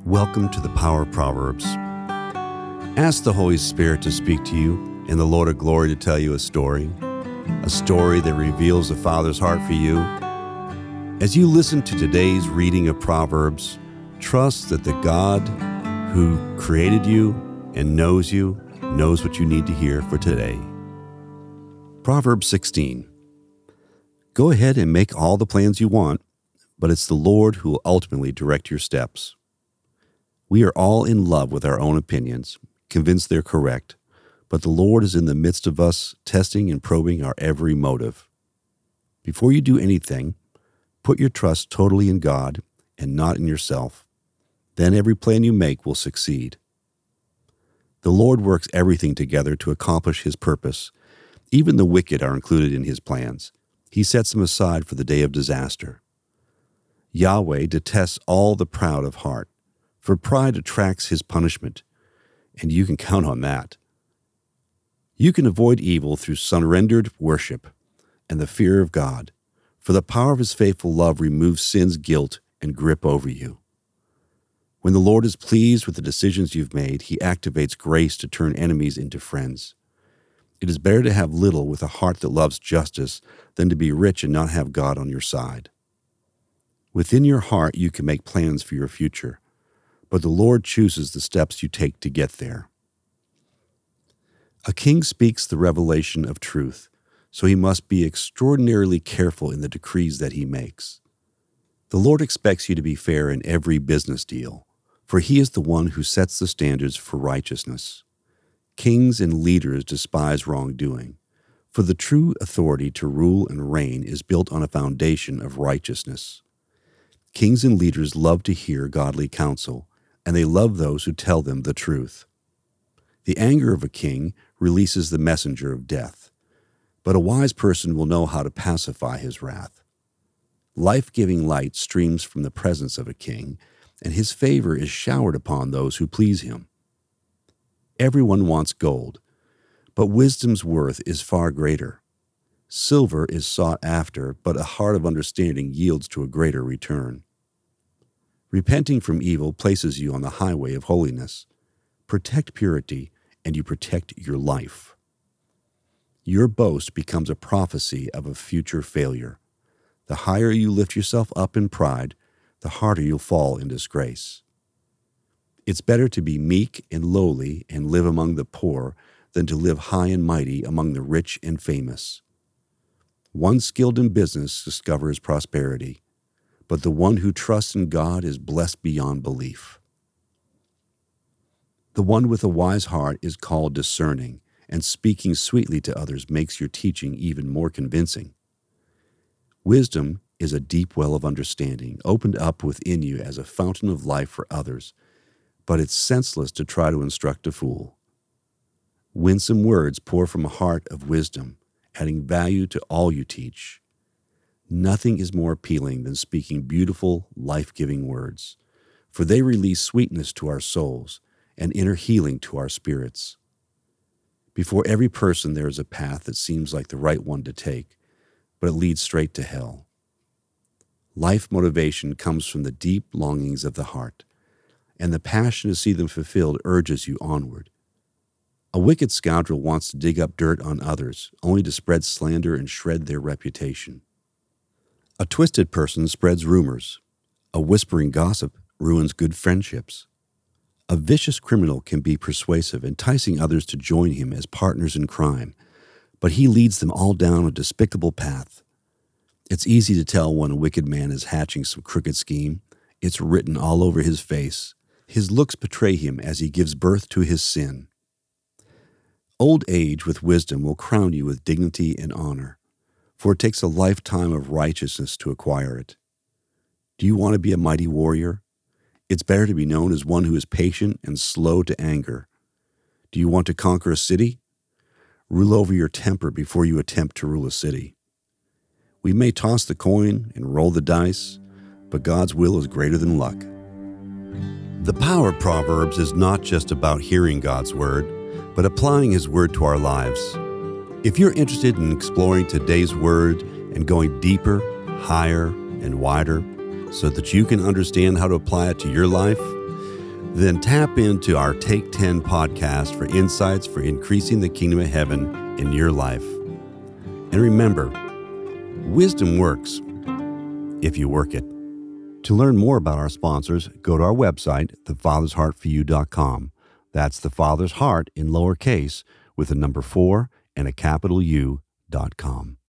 Welcome to the Power of Proverbs. Ask the Holy Spirit to speak to you and the Lord of Glory to tell you a story that reveals the Father's heart for you. As you listen to today's reading of Proverbs, trust that the God who created you and knows you knows what you need to hear for today. Proverbs 16. Go ahead and make all the plans you want, but it's the Lord who will ultimately direct your steps. We are all in love with our own opinions, convinced they're correct, but the Lord is in the midst of us, testing and probing our every motive. Before you do anything, put your trust totally in God and not in yourself. Then every plan you make will succeed. The Lord works everything together to accomplish His purpose. Even the wicked are included in His plans. He sets them aside for the day of disaster. Yahweh detests all the proud of heart, for pride attracts His punishment, and you can count on that. You can avoid evil through surrendered worship and the fear of God, for the power of His faithful love removes sin's guilt and grip over you. When the Lord is pleased with the decisions you've made, He activates grace to turn enemies into friends. It is better to have little with a heart that loves justice than to be rich and not have God on your side. Within your heart, you can make plans for your future, but the Lord chooses the steps you take to get there. A king speaks the revelation of truth, so he must be extraordinarily careful in the decrees that he makes. The Lord expects you to be fair in every business deal, for He is the one who sets the standards for righteousness. Kings and leaders despise wrongdoing, for the true authority to rule and reign is built on a foundation of righteousness. Kings and leaders love to hear godly counsel, and they love those who tell them the truth. The anger of a king releases the messenger of death, but a wise person will know how to pacify his wrath. Life-giving light streams from the presence of a king, and his favor is showered upon those who please him. Everyone wants gold, but wisdom's worth is far greater. Silver is sought after, but a heart of understanding yields to a greater return. Repenting from evil places you on the highway of holiness. Protect purity, and you protect your life. Your boast becomes a prophecy of a future failure. The higher you lift yourself up in pride, the harder you'll fall in disgrace. It's better to be meek and lowly and live among the poor than to live high and mighty among the rich and famous. One skilled in business discovers prosperity, but the one who trusts in God is blessed beyond belief. The one with a wise heart is called discerning, and speaking sweetly to others makes your teaching even more convincing. Wisdom is a deep well of understanding, opened up within you as a fountain of life for others, but it's senseless to try to instruct a fool. Winsome words pour from a heart of wisdom, adding value to all you teach. Nothing is more appealing than speaking beautiful, life-giving words, for they release sweetness to our souls and inner healing to our spirits. Before every person there is a path that seems like the right one to take, but it leads straight to hell. Life motivation comes from the deep longings of the heart, and the passion to see them fulfilled urges you onward. A wicked scoundrel wants to dig up dirt on others, only to spread slander and shred their reputation. A twisted person spreads rumors. A whispering gossip ruins good friendships. A vicious criminal can be persuasive, enticing others to join him as partners in crime, but he leads them all down a despicable path. It's easy to tell when a wicked man is hatching some crooked scheme. It's written all over his face. His looks betray him as he gives birth to his sin. Old age with wisdom will crown you with dignity and honor, for it takes a lifetime of righteousness to acquire it. Do you want to be a mighty warrior? It's better to be known as one who is patient and slow to anger. Do you want to conquer a city? Rule over your temper before you attempt to rule a city. We may toss the coin and roll the dice, but God's will is greater than luck. The power of Proverbs is not just about hearing God's word, but applying His word to our lives. If you're interested in exploring today's word and going deeper, higher, and wider so that you can understand how to apply it to your life, Then tap into our Take 10 podcast for insights for increasing the kingdom of heaven in your life. And remember, wisdom works if you work it. To learn more about our sponsors, go to our website, thefathersheartforyou.com. That's the Father's Heart in lowercase with a number 4 and a capital U.com.